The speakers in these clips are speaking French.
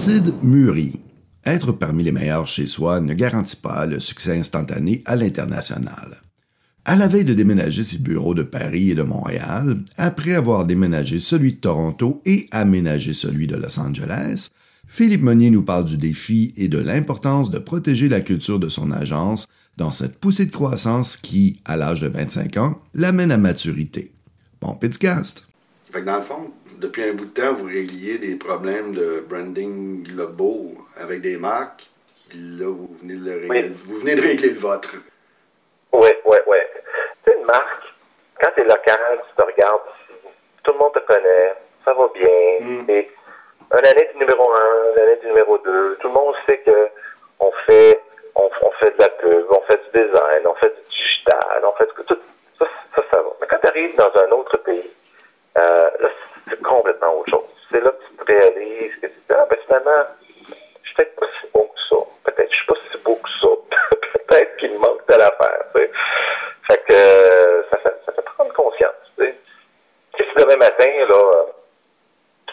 Sid Muri. Être parmi les meilleurs chez soi ne garantit pas le succès instantané à l'international. À la veille de déménager ses bureaux de Paris et de Montréal, après avoir déménagé celui de Toronto et aménagé celui de Los Angeles, Philippe Monnier nous parle du défi et de l'importance de protéger la culture de son agence dans cette poussée de croissance qui, à l'âge de 25 ans, l'amène à maturité. Bon podcast! Fait que dans le fond, depuis un bout de temps, vous régliez des problèmes de branding globaux avec des marques. Là, vous venez de régler le vôtre. Oui. Tu sais, une marque, quand tu es local, tu te regardes, tout le monde te connaît, ça va bien. Et une année du numéro 1, une année du numéro 2, tout le monde sait qu'on fait, on fait de la pub, on fait du design, on fait du digital, on fait tout ça va. Mais quand tu arrives dans un autre pays, là, c'est complètement autre chose. C'est là que tu te réalises que tu te dis, finalement, je suis peut-être pas si beau que ça. Peut-être que je suis pas si beau que ça. Peut-être qu'il me manque de l'affaire, tu sais. Fait que ça fait prendre conscience, tu sais. Si demain matin, là, tu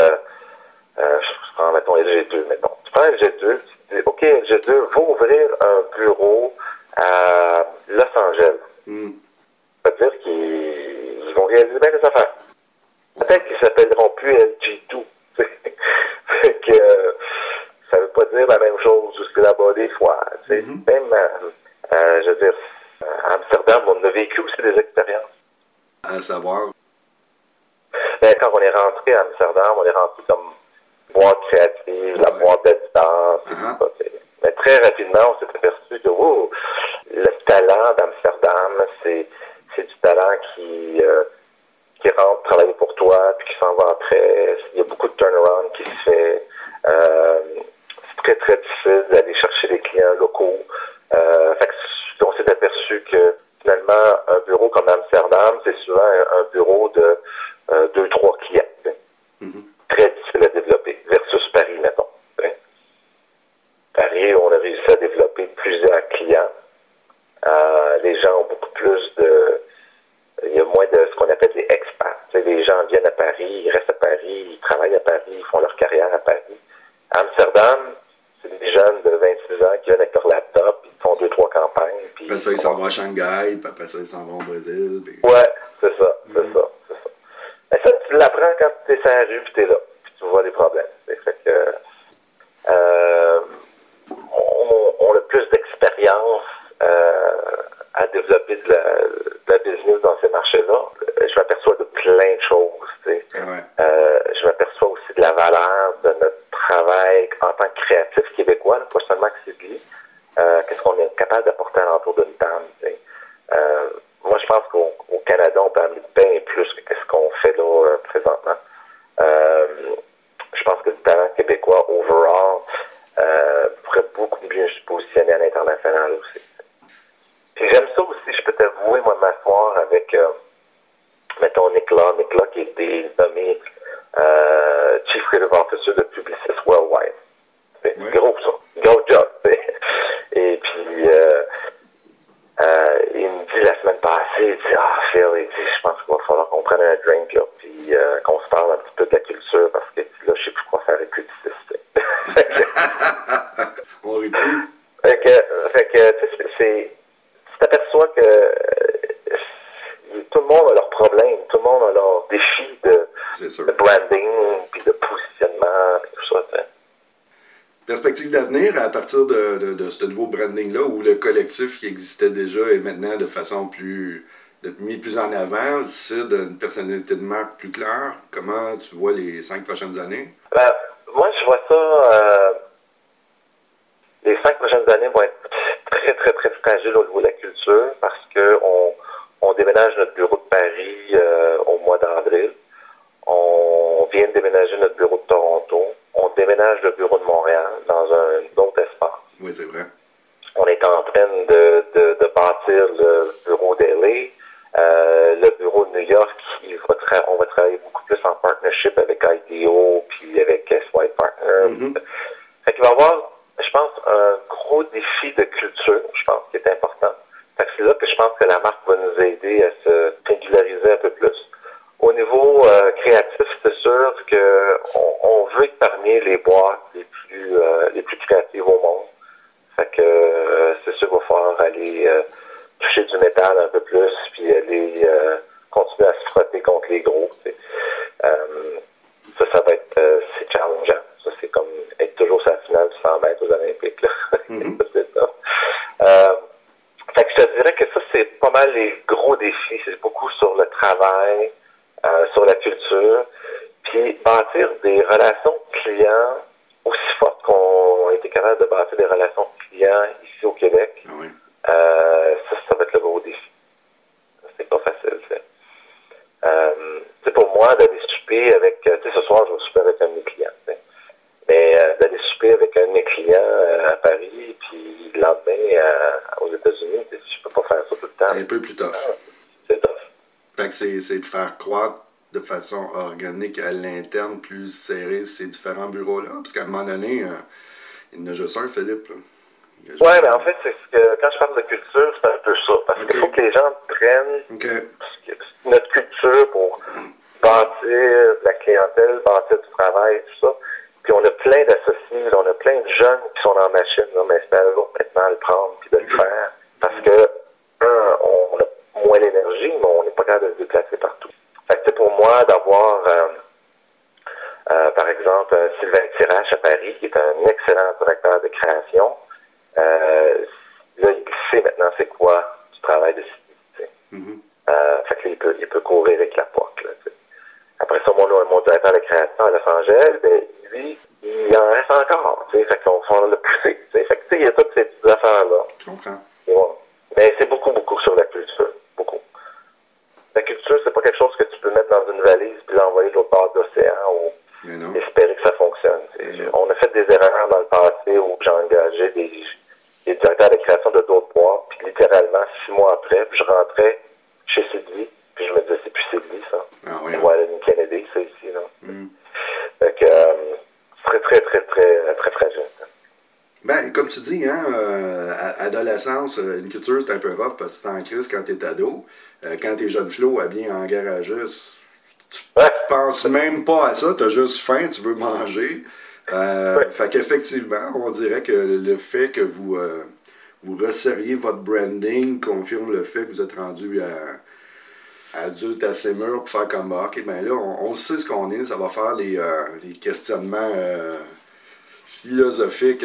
prends, mettons, LG2, mettons. Tu prends LG2, tu te dis, OK, LG2 va ouvrir un bureau à Los Angeles. Ça veut dire qu'ils vont réaliser bien les affaires. Peut-être qu'ils s'appelleront plus LG2. Fait que ça veut pas dire la même chose jusque là-bas des fois. Même, je veux dire, à Amsterdam, on a vécu aussi des expériences. À savoir? Ben, quand on est rentré à Amsterdam, on est rentré comme boîte créative, la boîte d'adistance, tout ça. Mais très rapidement, on s'est aperçu que le talent d'Amsterdam, c'est du talent qui rentre travailler pour toi, puis qui s'en va après. Il y a beaucoup de turnaround qui se fait. C'est très, très difficile d'aller chercher des clients locaux. Fait que on s'est aperçu que finalement, un bureau comme Amsterdam, c'est souvent un bureau de 2-3 clients. Très difficile à développer, versus Paris, mettons. Paris, on a réussi à développer plusieurs clients. Les gens ont beaucoup plus il y a moins de ce qu'on appelle des expats. Les gens viennent à Paris, ils restent à Paris, ils travaillent à Paris, ils font leur carrière à Paris. À Amsterdam, c'est des jeunes de 26 ans qui viennent avec leur laptop, ils font 2-3 campagnes. Puis après ça, ils s'en vont à Shanghai, puis après ça, ils s'en vont au Brésil. Puis... Ouais, c'est ça. Mais ça, tu l'apprends quand tu es sur la rue, puis tu es là, puis tu vois les problèmes. Fait que, on a plus d'expérience à développer de la business dans ces marchés-là. Je m'aperçois de plein de choses. Je m'aperçois aussi de la valeur de notre travail en tant que créatif québécois, pas seulement que c'est lui. Qu'est-ce qu'on est capable d'apporter à l'entour d'une table. Moi, je pense qu'au Canada, on peut amener bien plus que ce qu'on fait là présentement. Je pense que le talent québécois, overall, pourrait beaucoup mieux se positionner à l'international aussi. Puis j'aime ça aussi, je peux t'avouer, moi, m'asseoir avec, mettons, Nicolas qui a été nommé Chief Creative Officer de Publicis Worldwide. C'est gros, ça. Gros job. Et puis, il me dit la semaine passée, il dit, Phil, je pense qu'il va falloir qu'on prenne un drink, là, puis qu'on se parle un petit peu de la culture, parce que là, je sais plus quoi faire avec Publicis. On rit plus. Fait que, tu sais, tu t'aperçois que tout le monde a leurs problèmes, tout le monde a leurs défis de branding, puis de positionnement, puis tout ça. T'sais. Perspective d'avenir à partir de ce nouveau branding-là, où le collectif qui existait déjà est maintenant de façon mis plus en avant, c'est d'une personnalité de marque plus claire. Comment tu vois les 5 prochaines années? Ben, moi, je vois ça... les 5 prochaines années vont être très, très, très fragiles au niveau de la culture parce qu'on déménage notre bureau de Paris au mois d'avril. On vient de déménager notre bureau de Toronto. On déménage le bureau de Montréal dans un autre espace. Oui, c'est vrai. On est en train de bâtir le bureau d'LA. Le bureau de New York, on va travailler beaucoup plus en partnership avec IDEO puis avec SY Partner. Fait qu'il va y avoir, je pense, un gros défi de culture, je pense, qui est important. Fait que c'est là que je pense que la marque va nous aider à se régulariser un peu plus. Au niveau créatif, c'est sûr qu'on veut être parmi les boîtes les se frotter contre les gros. Ça va être c'est challengeant. Ça, c'est comme être toujours sur la finale du 100 mètres aux Olympiques. Là. C'est ça. Fait que je te dirais que ça, c'est pas mal les gros défis. C'est beaucoup sur le travail, sur la culture, puis bâtir des relations clients aussi fortes qu'on a été capable de bâtir des relations clients ici au Québec. Ah oui. Ça va être le gros défi. C'est pas facile. Pour moi, d'aller souper avec... ce soir, je vais souper avec un de mes clients. Mais d'aller souper avec un de mes clients à Paris, puis le lendemain aux États-Unis, je peux pas faire ça tout le temps. Un peu plus tough. C'est tough. Fait que c'est de faire croître de façon organique à l'interne, plus serré ces différents bureaux-là. Parce qu'à un moment donné, il y en a juste un, Philippe. Oui, mais en fait, c'est ce que quand je parle de culture, c'est un peu ça. Parce qu'il faut que les gens prennent notre culture pour bâtir la clientèle, bâtir du travail, tout ça. Puis on a plein d'associés, on a plein de jeunes qui sont dans la machine, là, mais c'est à eux maintenant à le prendre puis de le faire. Parce que, on a moins d'énergie, mais on n'est pas capable de se déplacer partout. Fait que pour moi, d'avoir, par exemple, Sylvain Tirache à Paris, qui est un excellent directeur de création, là, il sait maintenant c'est quoi du travail de Sylvie. Fait que là, il peut courir avec la POC. Là, après ça, mon directeur de création à Los Angeles, ben, lui, il en reste encore. Fait qu'on va le pousser. Fait que il y a toutes ces petites affaires-là. Je comprends. Ouais. Mais c'est beaucoup, beaucoup sur la culture. Beaucoup. La culture, c'est pas quelque chose que tu peux mettre dans une valise puis l'envoyer de l'autre bord de l'océan ou espérer que ça fonctionne. On a fait des erreurs dans le passé où j'ai engagé des directeurs de création de d'autres boîtes, puis littéralement, 6 mois après, puis je rentrais chez Sylvie, puis je me disais, c'est plus Sylvie, ça. Ah oui. Voilà, une Kennedy, ça ici, là. Fait que c'est très, très, très, très fragile. Ben, comme tu dis, adolescence, une culture, c'est un peu rough parce que c'est en crise quand t'es ado. Quand t'es jeune flot, habillé en garagiste, tu penses même pas à ça, t'as juste faim, tu veux manger. Fait qu'effectivement, on dirait que le fait que vous resserriez votre branding confirme le fait que vous êtes rendu adulte assez mûr pour faire comme OK, ben là, on sait ce qu'on est, ça va faire les questionnements philosophiques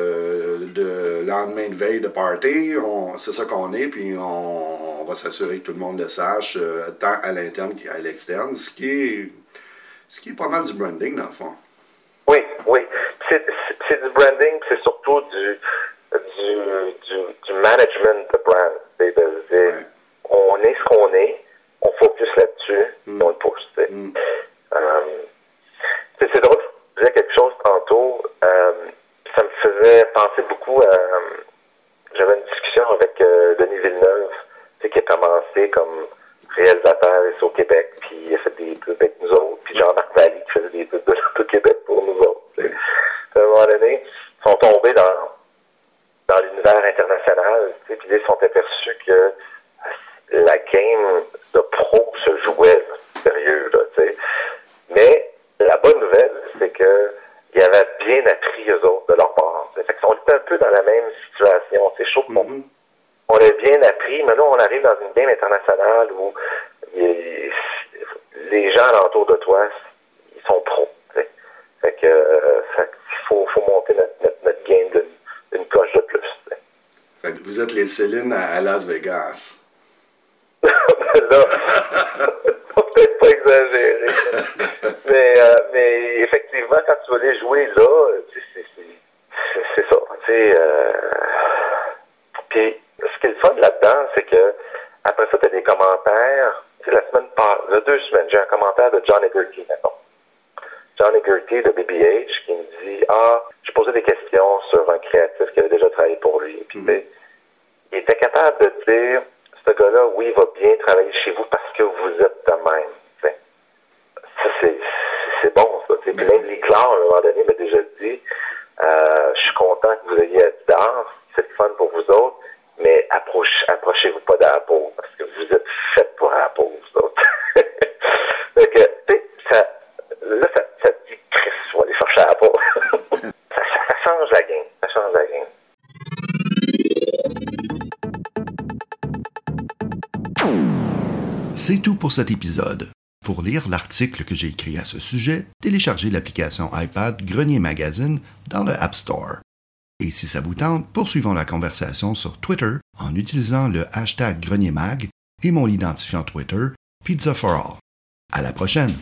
de lendemain de veille de party. C'est ça qu'on est, puis on va s'assurer que tout le monde le sache, tant à l'interne qu'à l'externe, ce qui est pas mal du branding dans le fond. Oui. C'est du branding, c'est surtout du management de brand. On est ce qu'on est, on focus là-dessus, et on le pousse. C'est drôle, je disais quelque chose tantôt, ça me faisait penser beaucoup à... J'avais une discussion avec Denis Villeneuve, qui a commencé comme réalisateur ici au Québec, puis il a fait des pubs avec nous autres, puis Jean-Marc Vallée qui faisait des pubs de l'autre Québec pour nous autres. À un moment donné, ils sont tombés dans l'univers international, puis ils se sont aperçus que la game de pro se jouait, là, sérieux, là, mais la bonne nouvelle, c'est que ils avaient bien appris eux autres de leur part. Fait qu'ils sont un peu dans la même situation. C'est chaud on a bien appris, mais là, on arrive dans une game internationale où les gens alentour de toi, ils sont pros. Fait que il faut monter notre game d'une coche de plus. Fait que vous êtes les Céline à Las Vegas. Là, faut peut-être pas exagérer. mais effectivement, quand tu vas les jouer là, c'est ça. Puis ce qui est le fun là-dedans, c'est que après ça, tu as des commentaires. Il y a 2 semaines, j'ai un commentaire de Johnny Gertie, maintenant. Johnny Gertie de BBH qui me dit je posais des questions sur un créatif qui avait déjà travaillé pour lui. Puis il était capable de dire ce gars-là, oui, il va bien travailler chez vous parce que vous êtes de même. T'sais. Ça, c'est bon, ça. Puis même Lee Clark, à un moment donné, m'a déjà dit je suis content que vous ayez Adidas, c'est le fun pour vous autres, mais approchez-vous pas d'Apple parce que vous êtes fait pour Apple, vous autres. Donc, tu sais, ça dit Chris, on va aller chercher Apple. ça change la game. Ça change la game. C'est tout pour cet épisode. Pour lire l'article que j'ai écrit à ce sujet, téléchargez l'application iPad Grenier Magazine dans le App Store. Et si ça vous tente, poursuivons la conversation sur Twitter en utilisant le hashtag GrenierMag et mon identifiant Twitter Pizza for All. À la prochaine!